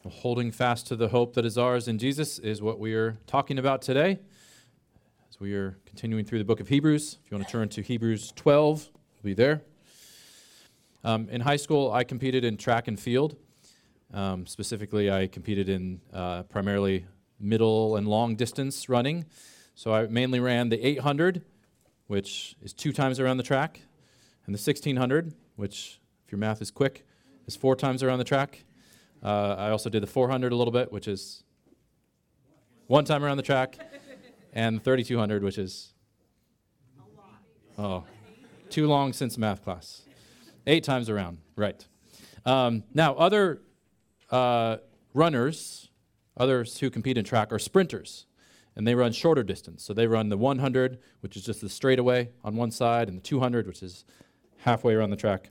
Holding fast to the hope that is ours in Jesus is what we are talking about today as we are continuing through the book of Hebrews. If you want to turn to Hebrews 12, we'll be there. In high school, I competed in track and field. Specifically, I competed in primarily middle and long distance running. So I mainly ran the 800, which is 2 times around the track, and the 1600, which, if your math is quick, is 4 times around the track. I also did the 400 a little bit, which is 1 time around the track, and the 3200, which is too long since math class. 8 times around, right. Now, other runners, others who compete in track are sprinters, and they run shorter distance. So they run the 100, which is just the straightaway on one side, and the 200, which is halfway around the track.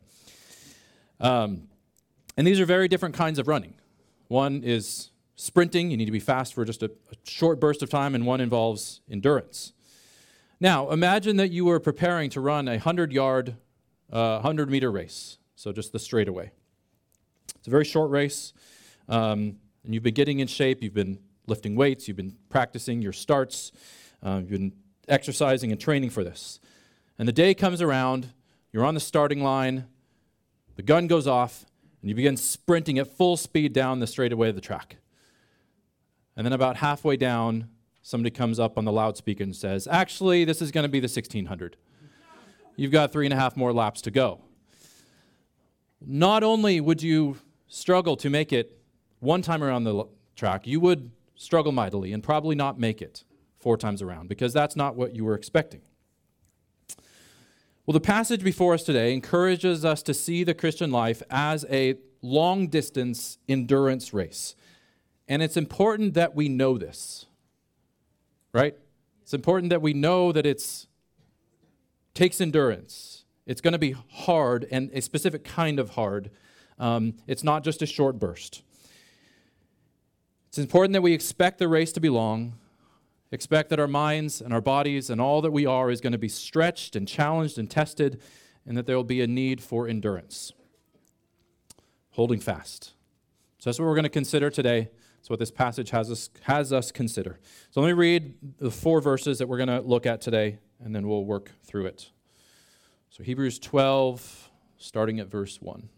And these are very different kinds of running. One is sprinting. You need to be fast for just a short burst of time, and one involves endurance. Now, imagine that you were preparing to run a 100-yard, 100-meter race, so just the straightaway. It's a very short race, and you've been getting in shape. You've been lifting weights. You've been practicing your starts. You've been exercising and training for this. And the day comes around. You're on the starting line. The gun goes off, and you begin sprinting at full speed down the straightaway of the track. And then about halfway down, somebody comes up on the loudspeaker and says, actually, this is going to be the 1600. You've got 3.5 more laps to go. Not only would you struggle to make it 1 time around the track, you would struggle mightily and probably not make it 4 times around, because that's not what you were expecting. Well, the passage before us today encourages us to see the Christian life as a long-distance endurance race. And it's important that we know this, right? It's important that we know that it takes endurance. It's going to be hard, and a specific kind of hard. It's not just a short burst. It's important that we expect the race to be long, expect that our minds and our bodies and all that we are is going to be stretched and challenged and tested, and that there will be a need for endurance. Holding fast. So that's what we're going to consider today. That's what this passage has us consider. So let me read the 4 verses that we're going to look at today, and then we'll work through it. So Hebrews 12, starting at verse 1.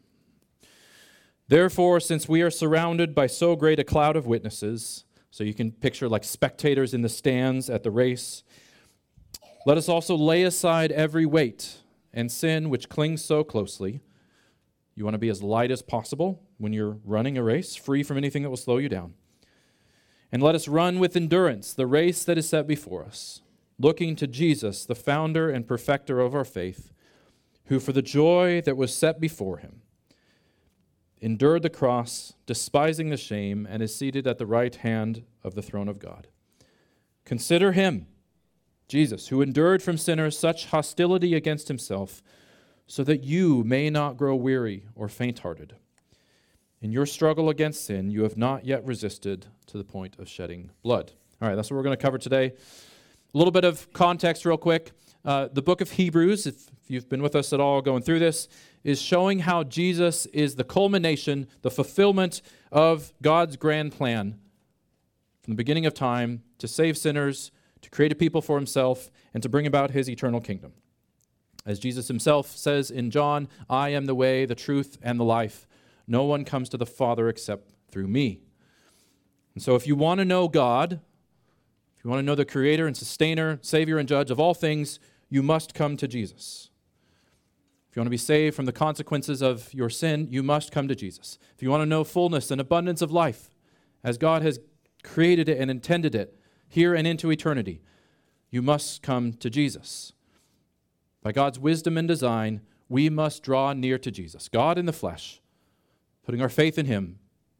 Therefore, since we are surrounded by so great a cloud of witnesses, so you can picture like spectators in the stands at the race, let us also lay aside every weight and sin which clings so closely. You want to be as light as possible when you're running a race, free from anything that will slow you down. And let us run with endurance the race that is set before us, looking to Jesus, the founder and perfecter of our faith, who for the joy that was set before him endured the cross, despising the shame, and is seated at the right hand of the throne of God. Consider him, Jesus, who endured from sinners such hostility against himself, so that you may not grow weary or faint-hearted. In your struggle against sin, you have not yet resisted to the point of shedding blood. All right, that's what we're going to cover today. A little bit of context real quick. The book of Hebrews, if you've been with us at all going through this, is showing how Jesus is the culmination, the fulfillment of God's grand plan from the beginning of time to save sinners, to create a people for himself, and to bring about his eternal kingdom. As Jesus himself says in John, I am the way, the truth, and the life. No one comes to the Father except through me. And so if you want to know God, if you want to know the creator and sustainer, savior and judge of all things, you must come to Jesus. If you want to be saved from the consequences of your sin, you must come to Jesus. If you want to know fullness and abundance of life, as God has created it and intended it, here and into eternity, you must come to Jesus. By God's wisdom and design, we must draw near to Jesus, God in the flesh, putting our faith in him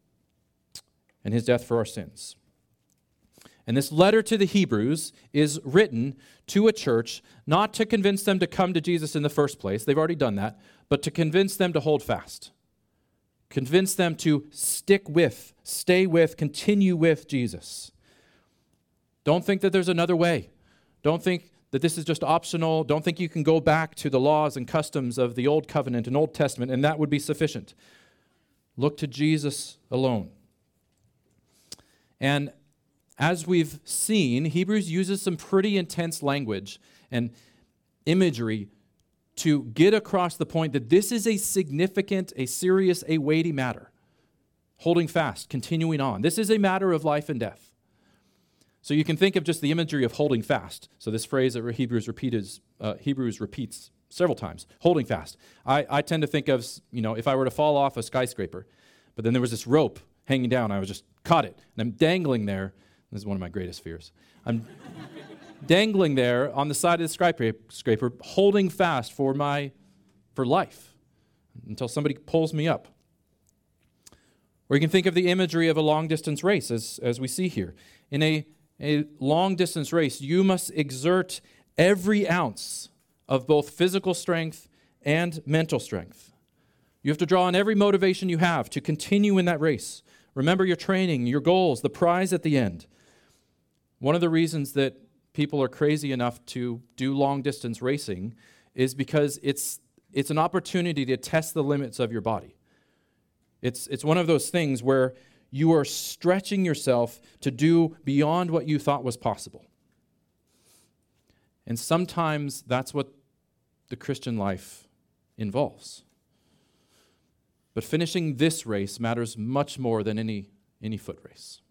and his death for our sins. And this letter to the Hebrews is written to a church not to convince them to come to Jesus in the first place, they've already done that, but to convince them to hold fast. Convince them to stick with, stay with, continue with Jesus. Don't think that there's another way. Don't think that this is just optional. Don't think you can go back to the laws and customs of the Old Covenant and Old Testament and that would be sufficient. Look to Jesus alone. And as we've seen, Hebrews uses some pretty intense language and imagery to get across the point that this is a significant, a serious, a weighty matter. Holding fast, continuing on. This is a matter of life and death. So you can think of just the imagery of holding fast. So this phrase that Hebrews repeats several times, holding fast. I tend to think of, if I were to fall off a skyscraper, but then there was this rope hanging down, I was just caught it, and I'm dangling there. This is one of my greatest fears. I'm dangling there on the side of the skyscraper, holding fast for life until somebody pulls me up. Or you can think of the imagery of a long-distance race, as we see here. In a long-distance race, you must exert every ounce of both physical strength and mental strength. You have to draw on every motivation you have to continue in that race. Remember your training, your goals, the prize at the end. One of the reasons that people are crazy enough to do long-distance racing is because it's an opportunity to test the limits of your body. It's one of those things where you are stretching yourself to do beyond what you thought was possible. And sometimes that's what the Christian life involves. But finishing this race matters much more than any foot race.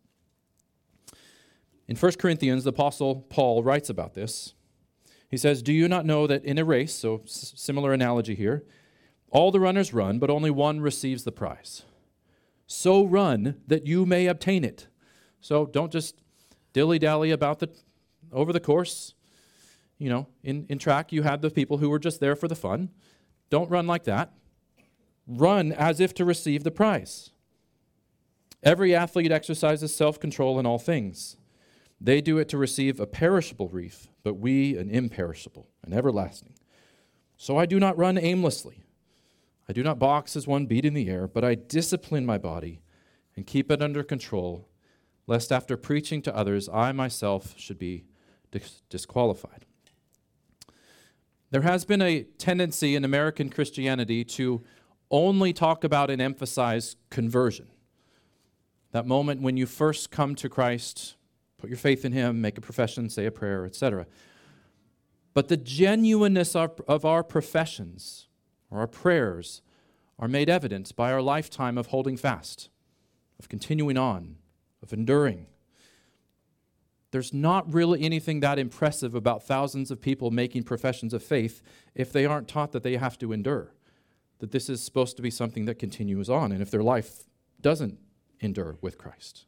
In 1 Corinthians, the Apostle Paul writes about this. He says, "Do you not know that in a race," so similar analogy here, "all the runners run, but only one receives the prize. So run that you may obtain it." So don't just dilly-dally over the course. In track, you had the people who were just there for the fun. Don't run like that. Run as if to receive the prize. Every athlete exercises self-control in all things. They do it to receive a perishable wreath, but we an imperishable, an everlasting. So I do not run aimlessly. I do not box as one beating the air, but I discipline my body and keep it under control, lest after preaching to others, I myself should be disqualified. There has been a tendency in American Christianity to only talk about and emphasize conversion. That moment when you first come to Christ, put your faith in Him, make a profession, say a prayer, etc. But the genuineness of our professions or our prayers are made evident by our lifetime of holding fast, of continuing on, of enduring. There's not really anything that impressive about thousands of people making professions of faith if they aren't taught that they have to endure, that this is supposed to be something that continues on, and if their life doesn't endure with Christ.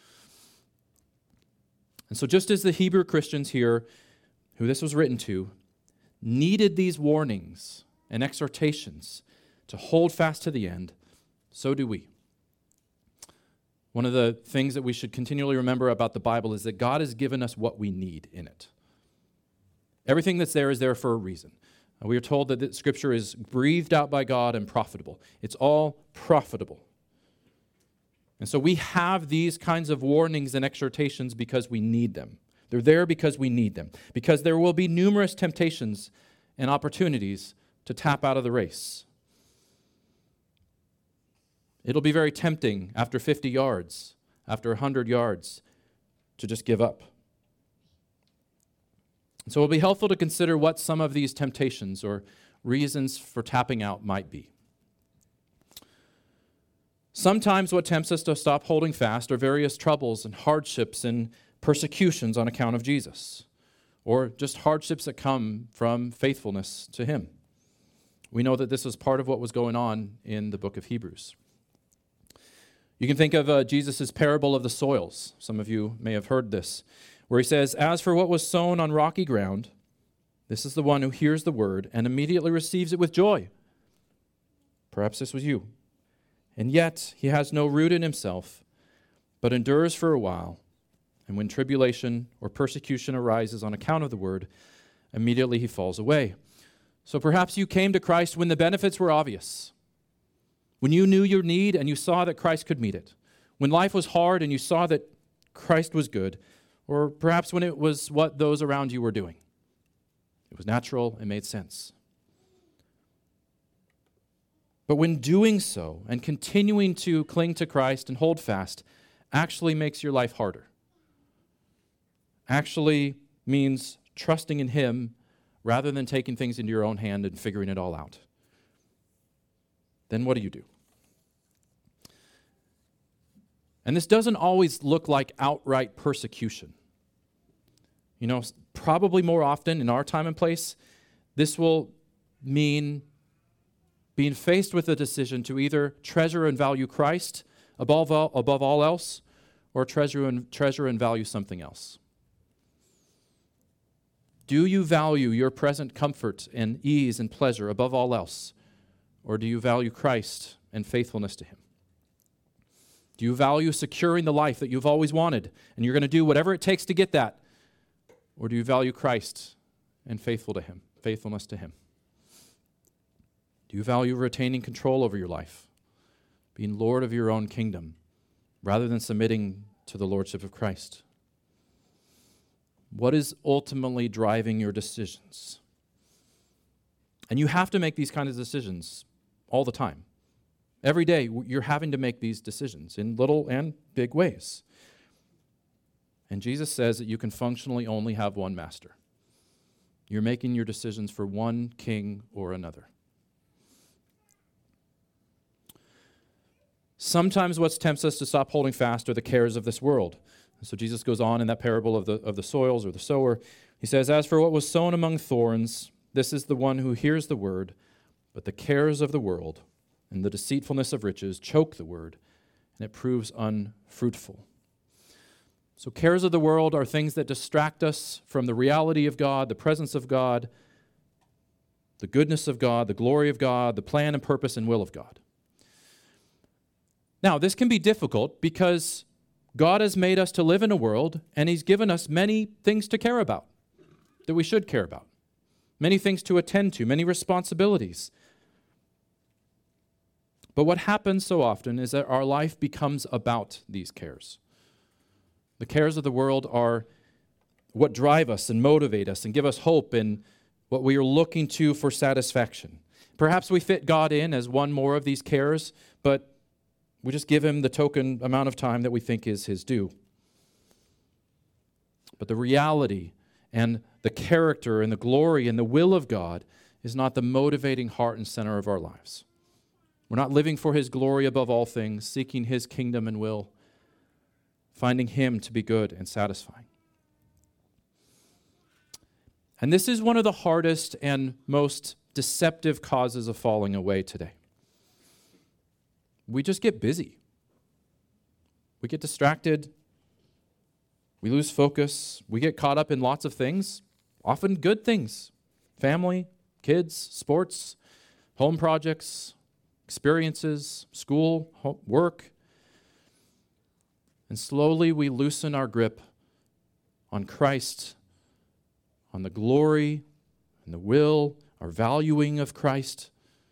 And so just as the Hebrew Christians here, who this was written to, needed these warnings and exhortations to hold fast to the end, so do we. One of the things that we should continually remember about the Bible is that God has given us what we need in it. Everything that's there is there for a reason. We are told that Scripture is breathed out by God and profitable. It's all profitable. And so we have these kinds of warnings and exhortations because we need them. They're there because we need them. Because there will be numerous temptations and opportunities to tap out of the race. It'll be very tempting after 50 yards, after 100 yards, to just give up. And so it'll be helpful to consider what some of these temptations or reasons for tapping out might be. Sometimes what tempts us to stop holding fast are various troubles and hardships and persecutions on account of Jesus, or just hardships that come from faithfulness to Him. We know that this is part of what was going on in the book of Hebrews. You can think of Jesus' parable of the soils. Some of you may have heard this, where He says, "As for what was sown on rocky ground, this is the one who hears the word and immediately receives it with joy." Perhaps this was you. "And yet he has no root in himself, but endures for a while. And when tribulation or persecution arises on account of the word, immediately he falls away." So perhaps you came to Christ when the benefits were obvious, when you knew your need and you saw that Christ could meet it, when life was hard and you saw that Christ was good, or perhaps when it was what those around you were doing. It was natural, it made sense. But when doing so and continuing to cling to Christ and hold fast, actually makes your life harder, actually means trusting in Him rather than taking things into your own hand and figuring it all out, then what do? And this doesn't always look like outright persecution. You know, probably more often in our time and place, this will mean being faced with a decision to either treasure and value Christ above all else, or treasure and value something else. Do you value your present comfort and ease and pleasure above all else, or do you value Christ and faithfulness to Him? Do you value securing the life that you've always wanted, and you're going to do whatever it takes to get that? Or do you value Christ and faithfulness to Him? Do you value retaining control over your life, being Lord of your own kingdom, rather than submitting to the Lordship of Christ? What is ultimately driving your decisions? And you have to make these kinds of decisions all the time. Every day, you're having to make these decisions in little and big ways. And Jesus says that you can functionally only have one master. You're making your decisions for one king or another. Sometimes what tempts us to stop holding fast are the cares of this world. So Jesus goes on in that parable of the soils or the sower. He says, "As for what was sown among thorns, this is the one who hears the word, but the cares of the world and the deceitfulness of riches choke the word, and it proves unfruitful." So cares of the world are things that distract us from the reality of God, the presence of God, the goodness of God, the glory of God, the plan and purpose and will of God. Now, this can be difficult because God has made us to live in a world, and He's given us many things to care about, that we should care about, many things to attend to, many responsibilities. But what happens so often is that our life becomes about these cares. The cares of the world are what drive us and motivate us and give us hope and what we are looking to for satisfaction. Perhaps we fit God in as one more of these cares, but we just give Him the token amount of time that we think is His due. But the reality and the character and the glory and the will of God is not the motivating heart and center of our lives. We're not living for His glory above all things, seeking His kingdom and will, finding Him to be good and satisfying. And this is one of the hardest and most deceptive causes of falling away today. We just get busy. We get distracted. We lose focus. We get caught up in lots of things, often good things: family, kids, sports, home projects, experiences, school, work. And slowly we loosen our grip on Christ, on the glory and the will, our valuing of Christ.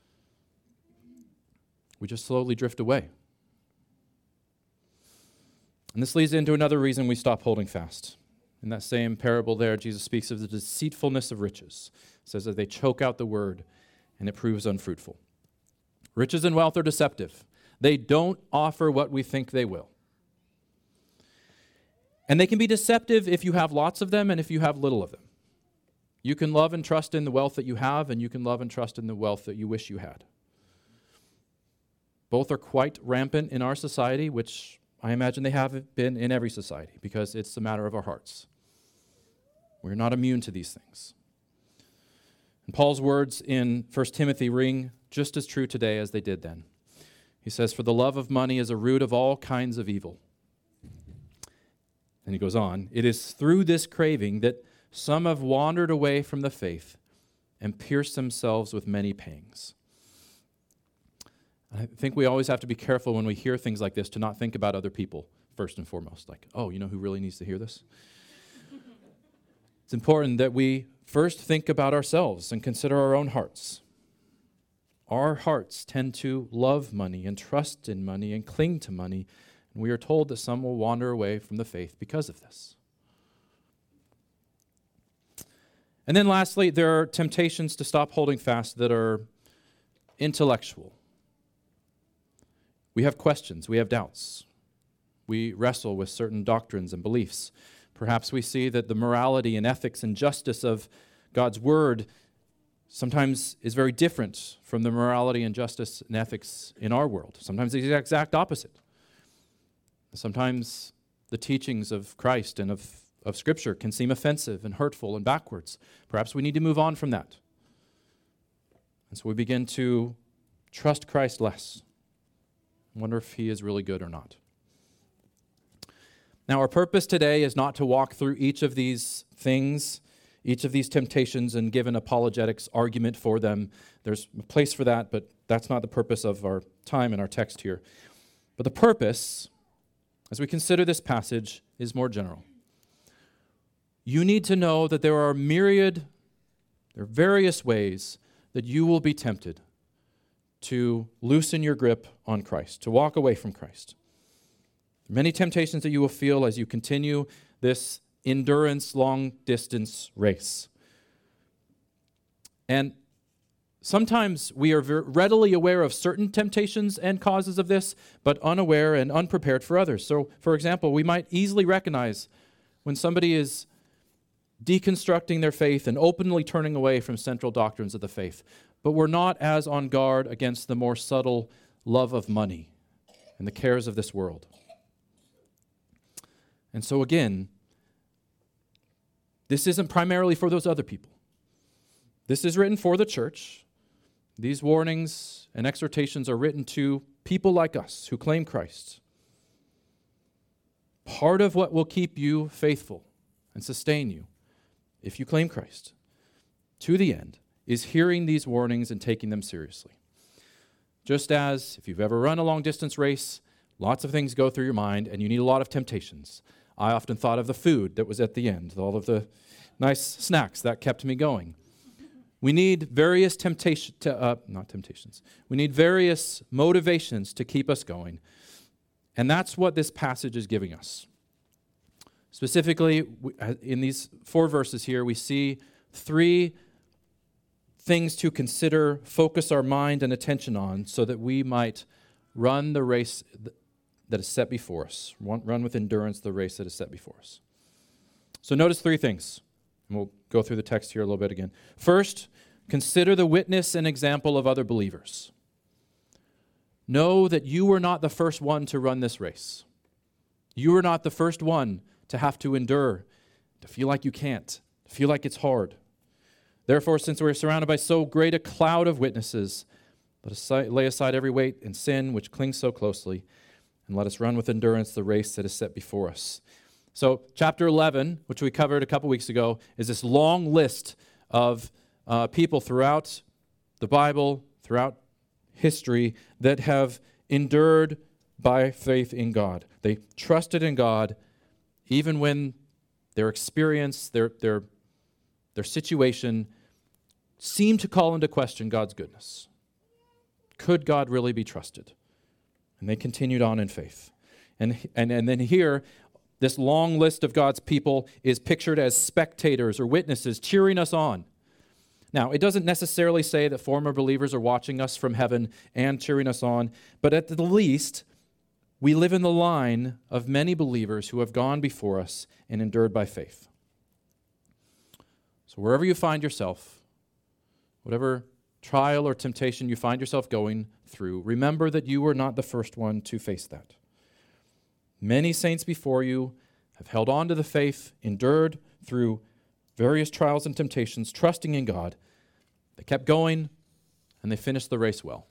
We just slowly drift away. And this leads into another reason we stop holding fast. In that same parable there, Jesus speaks of the deceitfulness of riches. It says that they choke out the word and it proves unfruitful. Riches and wealth are deceptive. They don't offer what we think they will. And they can be deceptive if you have lots of them and if you have little of them. You can love and trust in the wealth that you have, and you can love and trust in the wealth that you wish you had. Both are quite rampant in our society, which I imagine they have been in every society, because it's a matter of our hearts. We're not immune to these things. And Paul's words in 1 Timothy ring just as true today as they did then. He says, "For the love of money is a root of all kinds of evil." And he goes on, "It is through this craving that some have wandered away from the faith and pierced themselves with many pangs." I think we always have to be careful when we hear things like this to not think about other people first and foremost. Like, oh, you know who really needs to hear this? It's important that we first think about ourselves and consider our own hearts. Our hearts tend to love money and trust in money and cling to money. And we are told that some will wander away from the faith because of this. And then lastly, there are temptations to stop holding fast that are intellectual. We have questions, we have doubts. we wrestle with certain doctrines and beliefs. Perhaps we see that the morality and ethics and justice of God's Word sometimes is very different from the morality and justice and ethics in our world. Sometimes the exact opposite. Sometimes the teachings of Christ and of Scripture can seem offensive and hurtful and backwards. Perhaps we need to move on from that. And so we begin to trust Christ less. Wonder if he is really good or not. Now, our purpose today is not to walk through each of these things, each of these temptations, and give an apologetics argument for them. There's a place for that, but that's not the purpose of our time in our text here. But the purpose, as we consider this passage, is more general. You need to know that there are various ways that you will be tempted to loosen your grip on Christ, to walk away from Christ. Many temptations that you will feel as you continue this endurance long-distance race. And sometimes we are readily aware of certain temptations and causes of this, but unaware and unprepared for others. So, for example, we might easily recognize when somebody is deconstructing their faith and openly turning away from central doctrines of the faith, but we're not as on guard against the more subtle love of money and the cares of this world. And so again, this isn't primarily for those other people. This is written for the church. These warnings and exhortations are written to people like us who claim Christ. Part of what will keep you faithful and sustain you, if you claim Christ, to the end, is hearing these warnings and taking them seriously. Just as if you've ever run a long-distance race, lots of things go through your mind, and you need a lot of temptations. I often thought of the food that was at the end, all of the nice snacks that kept me going. We need various We need various motivations to keep us going, and that's what this passage is giving us. Specifically, in these 4 verses here, we see 3 things to consider, focus our mind and attention on, so that we might run the race that is set before us. Run with endurance the race that is set before us. So notice 3 things, and we'll go through the text here a little bit again. First, consider the witness and example of other believers. Know that you were not the first one to run this race. You were not the first one to have to endure, to feel like you can't, to feel like it's hard. Therefore, since we are surrounded by so great a cloud of witnesses, let us lay aside every weight and sin which clings so closely, and let us run with endurance the race that is set before us. So chapter 11, which we covered a couple weeks ago, is this long list of people throughout the Bible, throughout history, that have endured by faith in God. They trusted in God even when their experience, their situation seemed to call into question God's goodness. Could God really be trusted? And they continued on in faith. And then here, this long list of God's people is pictured as spectators or witnesses cheering us on. Now, it doesn't necessarily say that former believers are watching us from heaven and cheering us on, but at the least, we live in the line of many believers who have gone before us and endured by faith. So wherever you find yourself, whatever trial or temptation you find yourself going through, remember that you were not the first one to face that. Many saints before you have held on to the faith, endured through various trials and temptations, trusting in God. They kept going, and they finished the race well.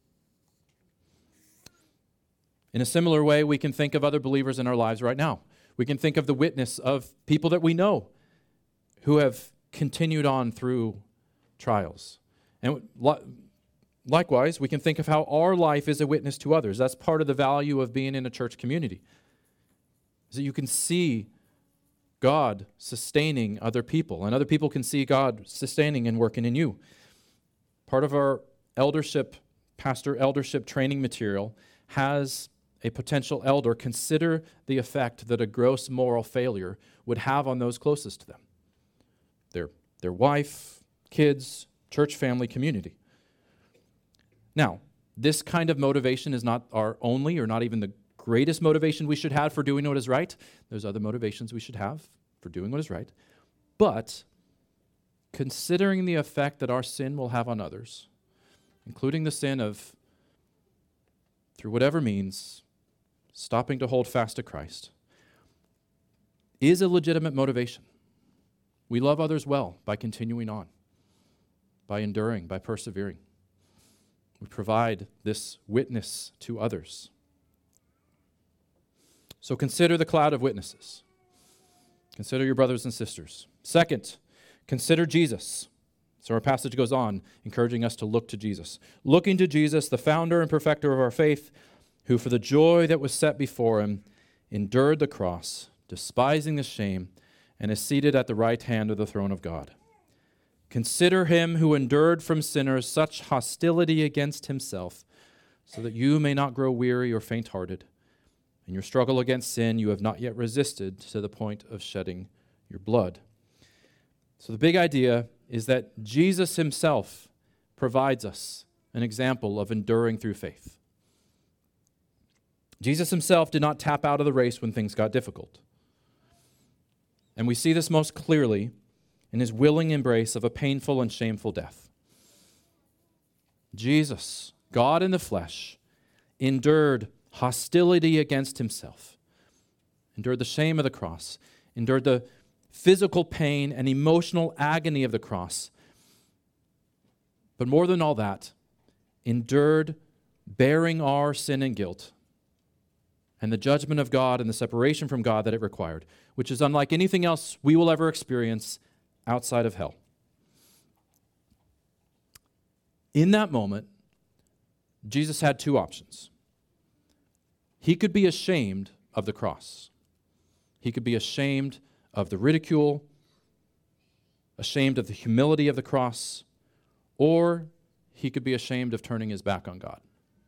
In a similar way, we can think of other believers in our lives right now. We can think of the witness of people that we know who have continued on through trials. And likewise, we can think of how our life is a witness to others. That's part of the value of being in a church community, is that you can see God sustaining other people, and other people can see God sustaining and working in you. Part of our pastor eldership training material has a potential elder consider the effect that a gross moral failure would have on those closest to them. Their wife, kids, church family, community. Now, this kind of motivation is not our only or not even the greatest motivation we should have for doing what is right. There's other motivations we should have for doing what is right. But considering the effect that our sin will have on others, including the sin of, through whatever means, stopping to hold fast to Christ, is a legitimate motivation. We love others well by continuing on, by enduring, by persevering. We provide this witness to others. So consider the cloud of witnesses. Consider your brothers and sisters. Second, consider Jesus. So our passage goes on, encouraging us to look to Jesus. Looking to Jesus, the founder and perfecter of our faith, who for the joy that was set before him endured the cross, despising the shame, and is seated at the right hand of the throne of God. Consider him who endured from sinners such hostility against himself, so that you may not grow weary or faint-hearted. In your struggle against sin, you have not yet resisted to the point of shedding your blood. So the big idea is that Jesus himself provides us an example of enduring through faith. Jesus himself did not tap out of the race when things got difficult. And we see this most clearly in his willing embrace of a painful and shameful death. Jesus, God in the flesh, endured hostility against himself, endured the shame of the cross, endured the physical pain and emotional agony of the cross. But more than all that, endured bearing our sin and guilt and the judgment of God and the separation from God that it required, which is unlike anything else we will ever experience outside of hell. In that moment, Jesus had two options. He could be ashamed of the cross. He could be ashamed of the ridicule, ashamed of the humility of the cross, or he could be ashamed of turning his back on God.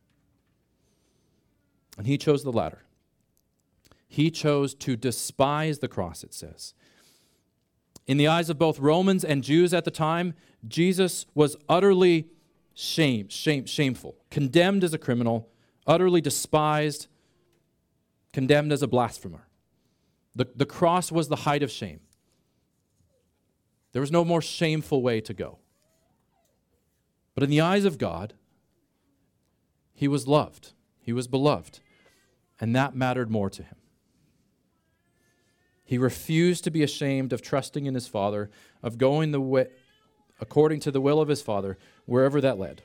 And he chose the latter. He chose to despise the cross, it says. In the eyes of both Romans and Jews at the time, Jesus was utterly shameful, condemned as a criminal, utterly despised, condemned as a blasphemer. The cross was the height of shame. There was no more shameful way to go. But in the eyes of God, he was loved, he was beloved, and that mattered more to him. He refused to be ashamed of trusting in his Father, of going the way according to the will of his Father, wherever that led.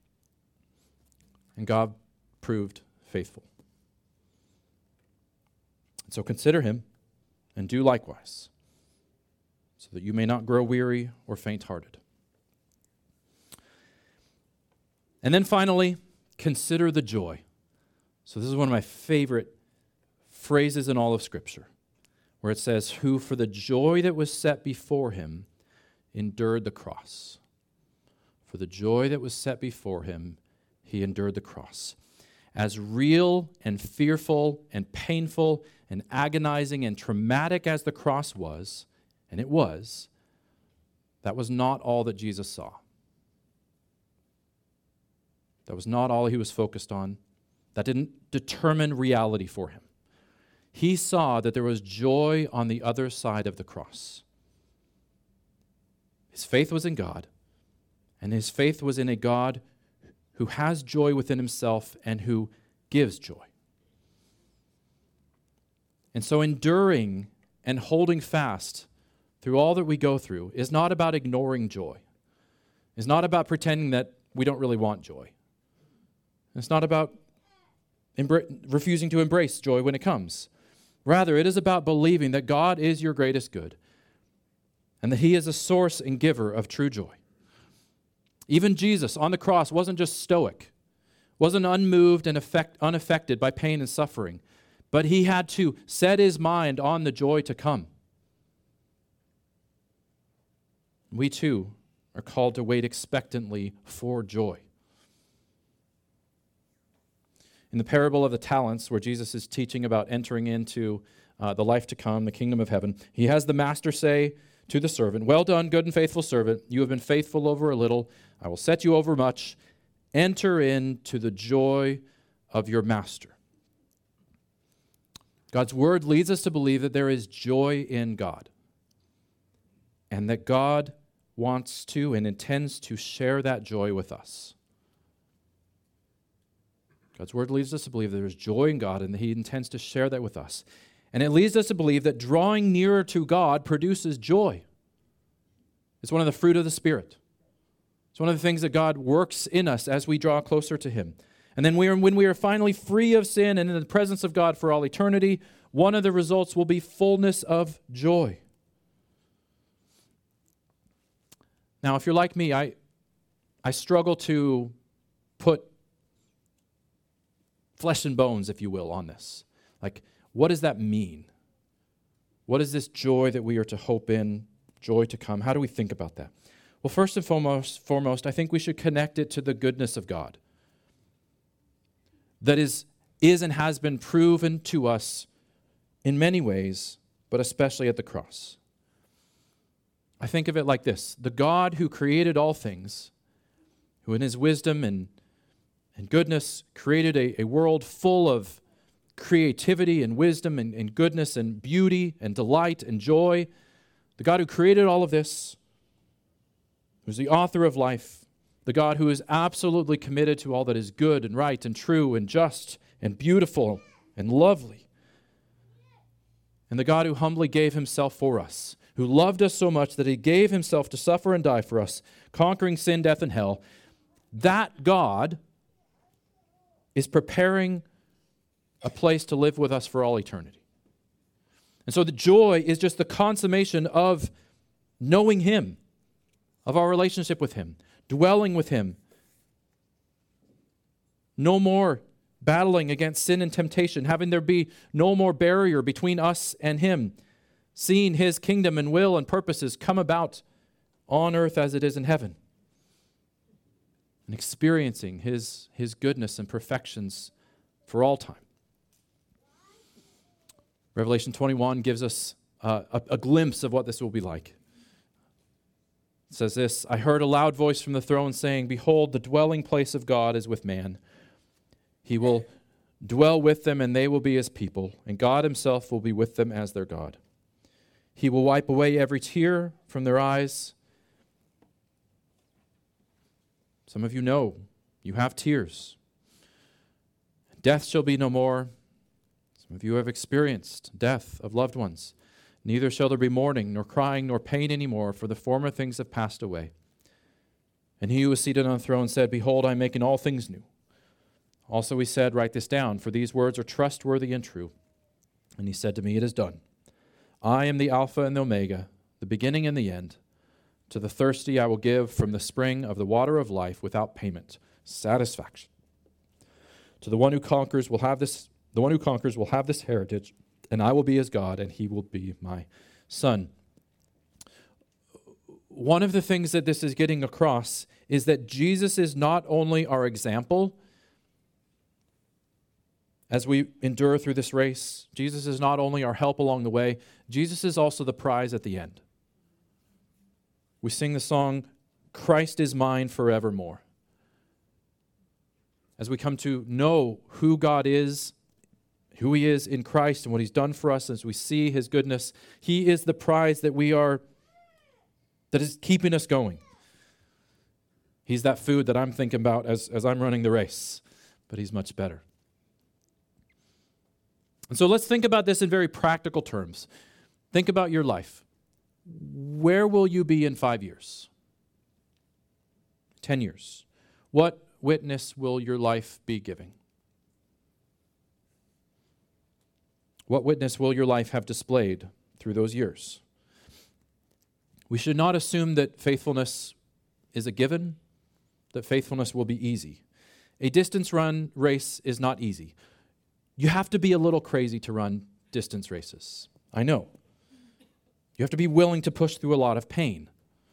And God proved faithful. So consider him and do likewise, so that you may not grow weary or faint-hearted. And then finally, consider the joy. So this is one of my favorite phrases in all of Scripture, where it says, who for the joy that was set before him endured the cross. For the joy that was set before him, he endured the cross. As real and fearful and painful and agonizing and traumatic as the cross was, and it was, that was not all that Jesus saw. That was not all he was focused on. That didn't determine reality for him. He saw that there was joy on the other side of the cross. His faith was in God, and his faith was in a God who has joy within himself and who gives joy. And so enduring and holding fast through all that we go through is not about ignoring joy. It's not about pretending that we don't really want joy. It's not about refusing to embrace joy when it comes. Rather, it is about believing that God is your greatest good and that he is a source and giver of true joy. Even Jesus on the cross wasn't just stoic, wasn't unmoved and unaffected by pain and suffering, but he had to set his mind on the joy to come. We too are called to wait expectantly for joy. In the parable of the talents, where Jesus is teaching about entering into the life to come, the kingdom of heaven, he has the master say to the servant, well done, good and faithful servant. You have been faithful over a little. I will set you over much. Enter into the joy of your master. God's word leads us to believe that there is joy in God, and that God wants to and intends to share that joy with us. God's word leads us to believe there is joy in God and that he intends to share that with us. And it leads us to believe that drawing nearer to God produces joy. It's one of the fruit of the Spirit. It's one of the things that God works in us as we draw closer to him. And then when we are finally free of sin and in the presence of God for all eternity, one of the results will be fullness of joy. Now, if you're like me, I struggle to put flesh and bones, if you will, on this. Like, what does that mean? What is this joy that we are to hope in, joy to come? How do we think about that? Well, first and foremost, I think we should connect it to the goodness of God that is and has been proven to us in many ways, but especially at the cross. I think of it like this: the God who created all things, who in his wisdom and goodness created a world full of creativity and wisdom and goodness and beauty and delight and joy, the God who created all of this, who's the author of life, the God who is absolutely committed to all that is good and right and true and just and beautiful and lovely, and the God who humbly gave himself for us, who loved us so much that he gave himself to suffer and die for us, conquering sin, death, and hell, that God is preparing a place to live with us for all eternity. And so the joy is just the consummation of knowing him, of our relationship with him, dwelling with him. No more battling against sin and temptation, having there be no more barrier between us and him, seeing his kingdom and will and purposes come about on earth as it is in heaven, and experiencing his goodness and perfections for all time. Revelation 21 gives us a glimpse of what this will be like. It says this: I heard a loud voice from the throne saying, "Behold, the dwelling place of God is with man. He will dwell with them, and they will be his people, and God himself will be with them as their God. He will wipe away every tear from their eyes." Some of you know you have tears. Death shall be no more. Some of you have experienced death of loved ones. Neither shall there be mourning, nor crying, nor pain anymore, for the former things have passed away. And he who was seated on the throne said, "Behold, I am making all things new." Also he said, "Write this down, for these words are trustworthy and true." And he said to me, "It is done. I am the Alpha and the Omega, the beginning and the end. To the thirsty I will give from the spring of the water of life without payment, satisfaction. To the one who conquers will have this heritage, and I will be his God, and he will be my son." One of the things that this is getting across is that Jesus is not only our example as we endure through this race. Jesus is not only our help along the way, Jesus is also the prize at the end. We sing the song, "Christ is mine forevermore." As we come to know who God is, who he is in Christ and what he's done for us, as we see his goodness, he is the prize that is keeping us going. He's that food that I'm thinking about as I'm running the race, but he's much better. And so let's think about this in very practical terms. Think about your life. Where will you be in 5 years? 10 years? What witness will your life be giving? What witness will your life have displayed through those years? We should not assume that faithfulness is a given, that faithfulness will be easy. A distance run race is not easy. You have to be a little crazy to run distance races. I know. You have to be willing to push through a lot of pain.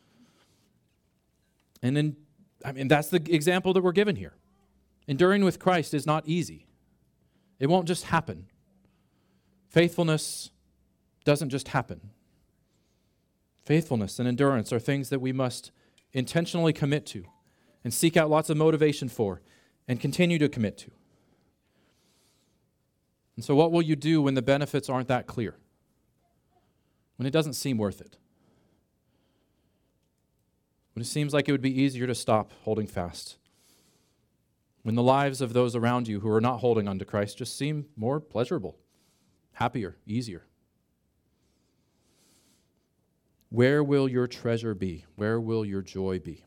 And that's the example that we're given here. Enduring with Christ is not easy. It won't just happen. Faithfulness doesn't just happen. Faithfulness and endurance are things that we must intentionally commit to and seek out lots of motivation for and continue to commit to. And so what will you do when the benefits aren't that clear? When it doesn't seem worth it? When it seems like it would be easier to stop holding fast? When the lives of those around you who are not holding on to Christ just seem more pleasurable, happier, easier? Where will your treasure be? Where will your joy be?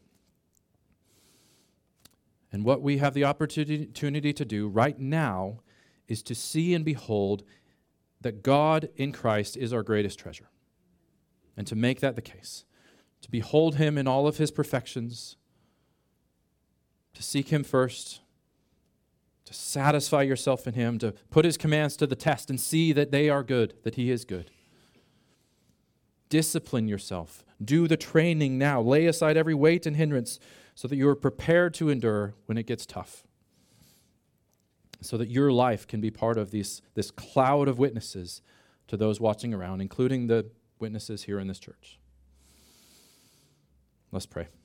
And what we have the opportunity to do right now is to see and behold that God in Christ is our greatest treasure. And to make that the case. To behold him in all of his perfections. To seek him first. To satisfy yourself in him. To put his commands to the test and see that they are good, that he is good. Discipline yourself. Do the training now. Lay aside every weight and hindrance so that you are prepared to endure when it gets tough. So that your life can be part of this cloud of witnesses to those watching around, including the witnesses here in this church. Let's pray.